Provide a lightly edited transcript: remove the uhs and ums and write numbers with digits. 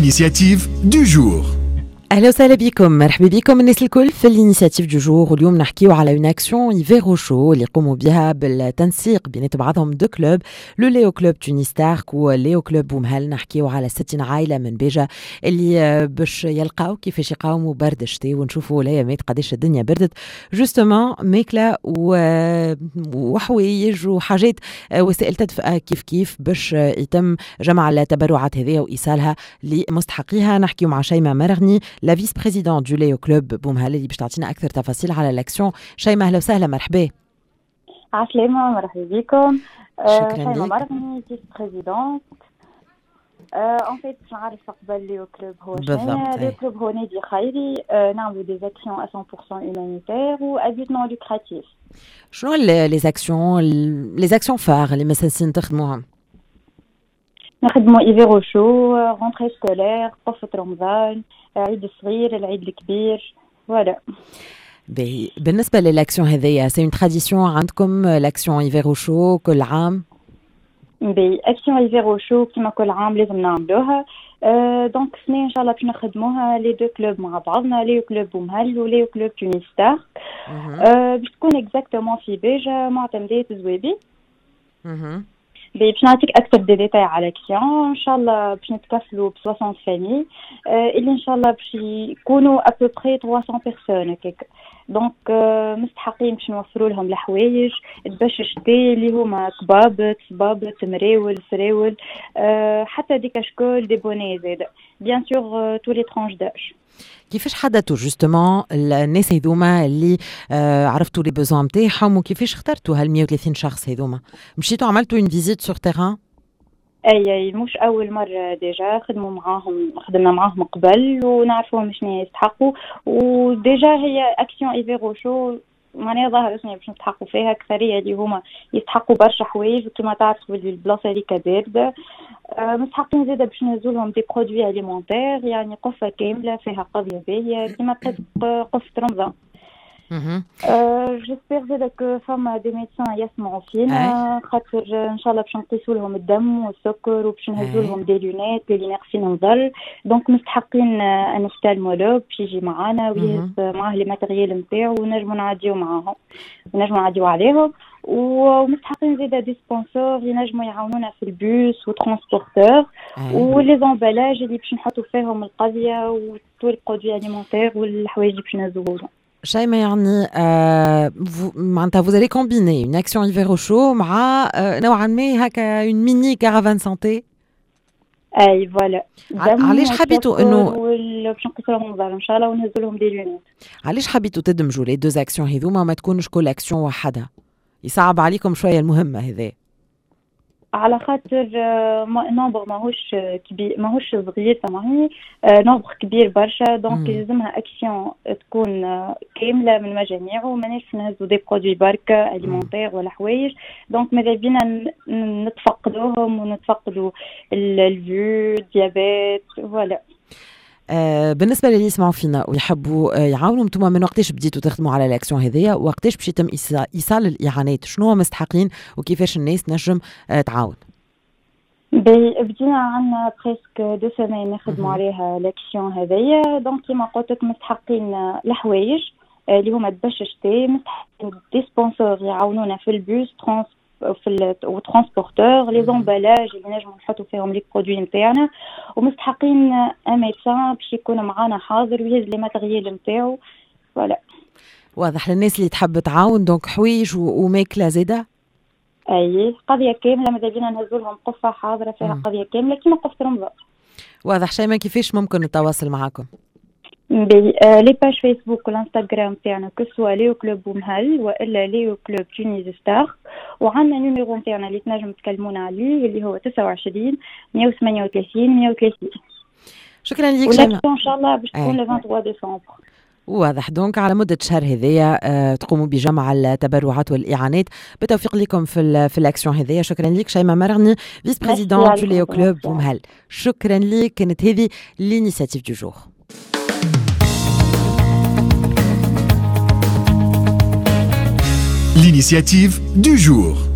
l'initiative du jour. اهلا وسهلا بكم، مرحبا بكم الناس الكل في الانيشيتيف دو جور. واليوم نحكيو على اون اكسيون ايفيرو شو اللي يقوموا بها بالتنسيق بين بعضهم دو كلوب، لو ليو كلوب تونس تارك وليو كلوب بومهل. نحكيو على 60 عائله من بيجا اللي باش يلقاو كيفاش يقاوموا برد الشتاء، ونشوفوا الايامات قداش الدنيا بردت جوستومون. ماكله وحوايج وحاجات وسائل تدفئه كيف باش يتم جمع التبرعات هذه وايصالها لمستحقيها. نحكيو مع شيماء مرغني لا فيس بريزيدون دو ليو كلوب بومهل اللي باش تعطينا اكثر تفاصيل على الاكسيون. شيماء اهلا وسهلا، مرحبا. عسلامة، مرحبا بكم. شكرا شيماء لك. مرغني فيس بريزيدون. ان فيت باش نعرف قبل ليو كلوب هو شنو. ليو كلوب هو نادي خيري، نعملوا دي اكسيون 100% humanitaire و à but non lucratif. شنو لي اكسيون فار اللي مساسين تخدموها؟ نخدموا ايفيرو شو، رونتري سكولير، طفة رمضان، عيد الصغير، العيد الكبير، فوالا. بالنسبة للاكسيون هذيا سي اون تراديسيون عندكم لاكسيون ايفيرو شو كل عام؟ اكسيون ايفيرو شو كيما كل عام لازم نعملوها. دونك سنة ان شاء الله باش نخدموها لي دو كلوب مع بعضنا، ليو كلوب بومهل وليو كلوب تونس تارك. باش تكون اكزاكتومون في بيجا معتمدية زويبي. باش نعطيك اكثر دي ديتاي على الاكسيون. ان شاء الله باش نتكفلوا ب 60 فامي اللي ان شاء الله باش يكونوا ابوبري 300 بيرسون هكاك. دونك مستحقين باش نوفروا لهم الحوايج باش الشتاء اللي هما كبابط، صبابط، مراول، سراول، حتى دي كاشكول، دي بوني زاد، بيان سور تو لي ترانش داج. كيفاش حددتوا جوستومون الناس هذوما اللي عرفتوا لي بوزون نتاعهم، وكيفاش اخترتوا هال 130 شخص هذوما؟ مشيتوا عملتوا اون فيزيت سور تيران؟ اي مش اول مره، ديجا خدمنا معاهم قبل ونعرفوهم شنو يستحقوا. وديجا هي اكسيون ايفيرو شو معناها ظاهر شنو باش نستحقوا فيها اكثريه اللي هما يستحقوا برشا حوايج. وكما تعرفوا البلاصه هذيك بارده، مستحقين زاده باش نهزوا لهم دي برودوي اليمونتير، يعني قفه كامله فيها قضيه باهيه كيما قفه رمضان. جيسبر زاده كو فما دي ميدسان يسمعوا فينا، خاطر ان شاء الله باش نقيسوا لهم الدم والسكر وباش نهزوا لهم دي لونيت اللي ناقصين نظر. دونك مستحقين ان اوفتالمولوج باش يجي معانا ويهز معاه لي ماتيريال نتاعو ونجموا نعديو معاهم ونجموا نعديو عليهم. ومستحقين زاده دي سبونسور ينجموا يعاونونا في البوس وترانسبورتور ولي زامبالاج اللي باش نحطوا فيهم القضيه وطول برودوي اليمونتير والحوايج اللي باش نهزوهم. شيماء يعني معناتها vous allez combiner une action hiver au chaud مع نوعا ما هكا une mini caravane santé. اي فوالا. علاش حبيتوا انه باش نقيسوا لهم النظر ان شاء الله ونهزوا لهم دي لونيت؟ علاش حبيتوا تدمجوا لي دو اكسيون هذوما ما تكونش كل اكسيون وحدها؟ يصعب عليكم شويه المهمه هذه على خاطر نومبر ماهوش كبير ماهوش صغير، سامحني، نومبر كبير برشا. دونك لازمها اكسيون تكون كامله من مجاميع وماناش نهزوا دي برودوي بركه اليمونتير ولا حوايج. دونك ماذا بينا نتفقدوهم ونتفقدوا الفيو ديابيت، فوالا. بالنسبه للي يسمعوا فينا ويحبوا يعاونوا، انتم من وقتاش بديتوا تخدموا على الاكسيون هذيا؟ وقتاش باش يتم ايصال الاعانات؟ شنو مستحقين وكيفاش الناس نجم تعاون؟ بدينا عنا بريسك 2 سنين نخدموا عليها الاكسيون هذيا. دونك كيما قلت لك مستحقين الحوايج اللي هما باش الشتاء، مستحقين دي سبونسور يعاونونا في البوس في الترانسبورتور، لي زامبالاج اللي نجموا نحطوا فيهم لي برودوي نتاعنا، ومستحقين ان ميدسان باش يكون معانا حاضر ويهز لي ماتيريال نتاعو، فوالا. واضح للناس اللي تحب تعاون. دونك حوايج وماكله زاده. اي قضيه كامله، ماذا بينا نهزوا لهم قفه حاضره فيها قضيه كامله كيما قفه رمضان. واضح. شيماء كيفاش ممكن نتواصل معكم؟ لي باج فيسبوك والانستغرام تاعنا كسوا ليو كلوب بومهل والا ليو كلوب تونس تارك، وعندنا نيميرو تاعنا اللي تنجم تكلمونا عليه اللي هو 29 138 130. شكرا لك شيماء. ان شاء الله باش تكون 23 ديسمبر. واضح. دونك على مدة شهر هذيا تقوموا بجمع التبرعات والإعانات. بالتوفيق لكم في الأكسيون هذيا. شكرا لك شيماء مرغني، فيس بريزيدون دو ليو كلوب بومهل. شكرا لك. كانت هذه الانيشيتيف دو جور. L'initiative du jour.